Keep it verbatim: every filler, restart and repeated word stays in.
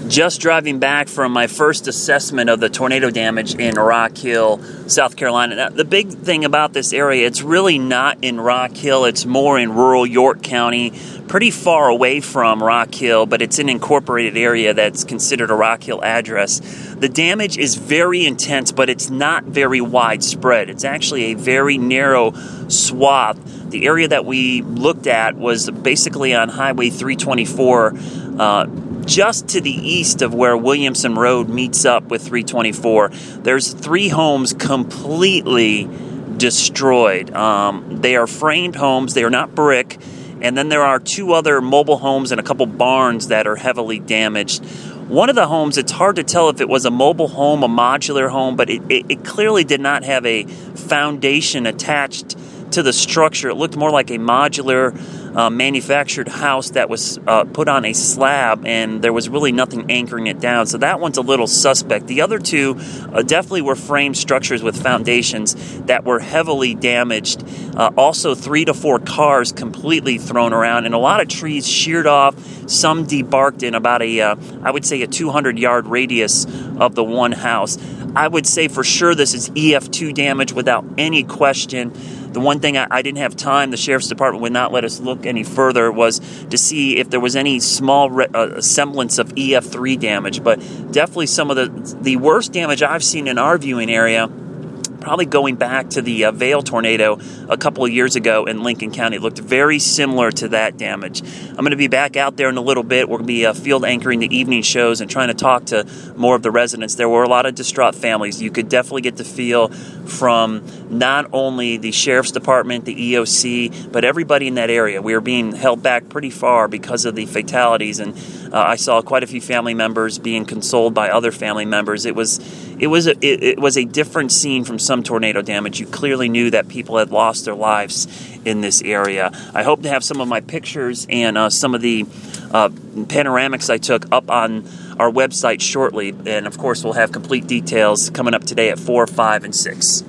just driving back from my first assessment of the tornado damage in Rock Hill, South Carolina. Now, the big thing about this area, it's really not in Rock Hill. It's more in rural York County, pretty far away from Rock Hill, but it's an incorporated area that's considered a Rock Hill address. The damage is very intense, but it's not very widespread. It's actually a very narrow swath. The area that we looked at was basically on Highway three twenty-four, uh, just to the east of where Williamson Road meets up with three twenty-four. There's three homes completely destroyed. Um, they are framed homes. They are not brick. And then there are two other mobile homes and a couple barns that are heavily damaged. One of the homes, it's hard to tell if it was a mobile home, a modular home, but it, it, it clearly did not have a foundation attached to the structure. It looked more like a modular uh, manufactured house that was uh, put on a slab, and there was really nothing anchoring it down. So that one's a little suspect. The other two uh, definitely were framed structures with foundations that were heavily damaged. Uh, also, three to four cars completely thrown around, and a lot of trees sheared off, some debarked in about a, uh, I would say, a two hundred yard radius of the one house. I would say for sure this is E F two damage without any question. The one thing I, I didn't have time, the Sheriff's Department would not let us look any further, was to see if there was any small re- uh, semblance of E F three damage. But definitely some of the, the worst damage I've seen in our viewing area, probably going back to the uh, Vail tornado a couple of years ago in Lincoln County. It looked very similar to that damage. I'm going to be back out there in a little bit. We're going to be uh, field anchoring the evening shows and trying to talk to more of the residents. There were a lot of distraught families. You could definitely get the feel from not only the Sheriff's Department, the E O C, but everybody in that area. We were being held back pretty far because of the fatalities, and uh, I saw quite a few family members being consoled by other family members. It was it was a, it, it was a different scene from some tornado damage. You clearly knew that people had lost their lives in this area. I hope to have some of my pictures and uh, some of the uh, panoramics I took up on our website shortly, and of course we'll have complete details coming up today at four, five, and six.